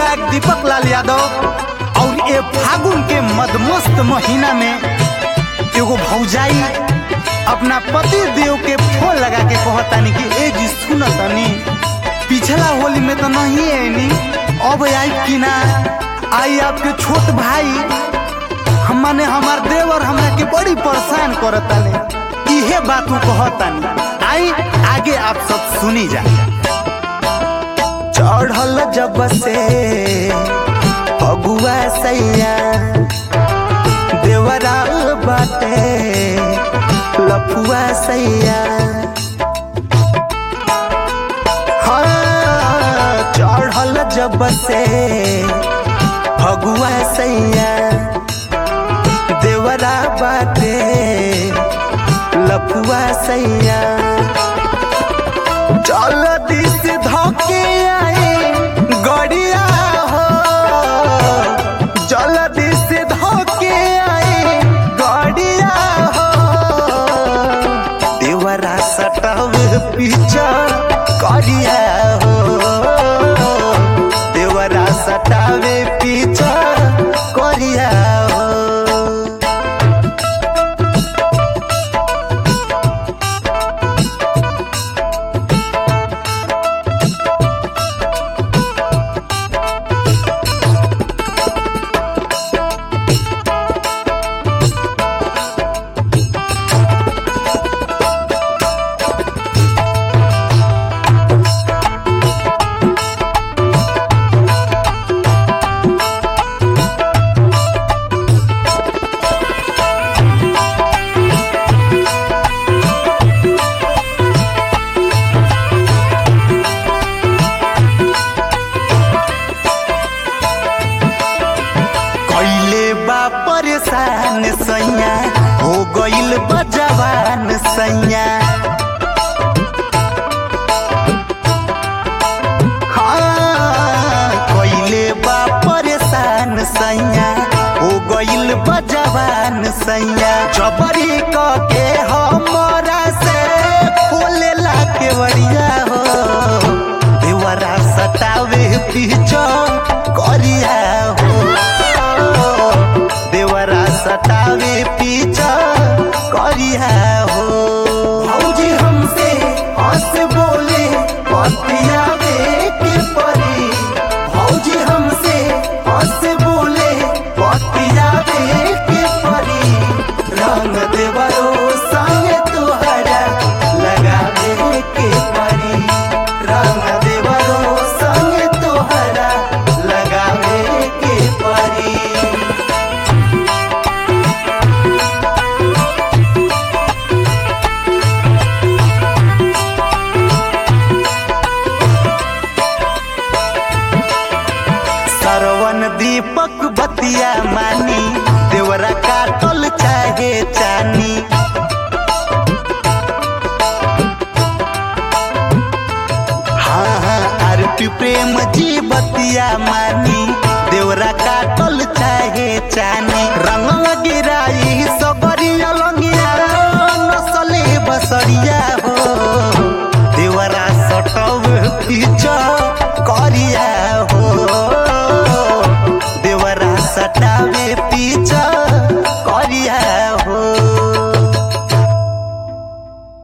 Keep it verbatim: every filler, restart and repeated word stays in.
गायक दीपक लाल यादव और ये फागुन के मदमस्त महीना में एगो भौजाई अपना पति देव के फोन लगा के कहतानी कि ए जी सुनतानी पिछला होली में तो नहीं आईनी, अब आई कि ना आई आपके छोट भाई हमने हमार देवर हमरा के बड़ी परेशान करतानी, इहे बात वो कहतानी। आई आगे आप सब सुनी जा। चढ़ल जब से अगुआ सैया देवरा बाटे लफुआ सैया, हाँ चढ़ल जब से अगुआ सैया देवरा बाटे लफुआ सैया, चल दिस धोके आए गड़िया हो, चल दिस धोके आए गड़िया हो, देवरा सटव पीछा करिया हो, देवरा सटावे पीछा करिया हो। परेशान सैया हो गइल बजवान सैया, हाँ कइले बा परेशान सैया हो गइल बजवान सैया, जबरी क के हमरा से खोले ला के बड़िया हो, देवरा सटावे पीछा करिया हो, देवरा सटावे पीछा करिया हो। भौजी हमसे हंस बोले बतियावे के परी, भौजी हमसे हंस बोले बतियावे के परी, रंग देवरो संग तोहरा लगावे के परी, रंग देवरो संग तोहरा लगावे के परी। सरवन दीपक बतिया मानी देवरा काटल चाहे चानी, हाँ हाँ आरती प्रेम जी बतिया मानी देवरा काटल चाहे चानी, रंग गिरा